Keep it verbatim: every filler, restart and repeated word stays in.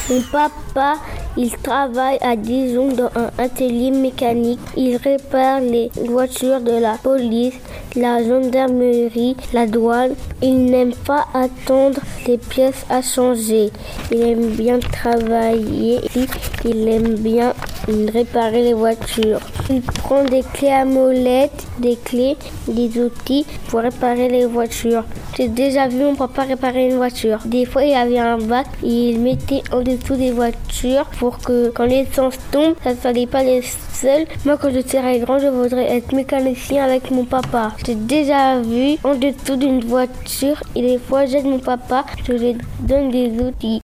Mon papa, il travaille à Dijon dans un atelier mécanique. Il répare les voitures de la police, la gendarmerie, la douane. Il n'aime pas attendre les pièces à changer. Il aime bien travailler. Il aime bien réparer les voitures. Il prend des clés à molette, des clés, des outils pour réparer les voitures. J'ai déjà vu mon papa réparer une voiture. Des fois, il avait un bac et il mettait en dessous des voitures pour que quand l'essence tombe, ça ne fallait pas les seuls. Moi, quand je serai grand, je voudrais être mécanicien avec mon papa. J'ai déjà vu en dessous d'une voiture et des fois, j'aide mon papa, je lui donne des outils.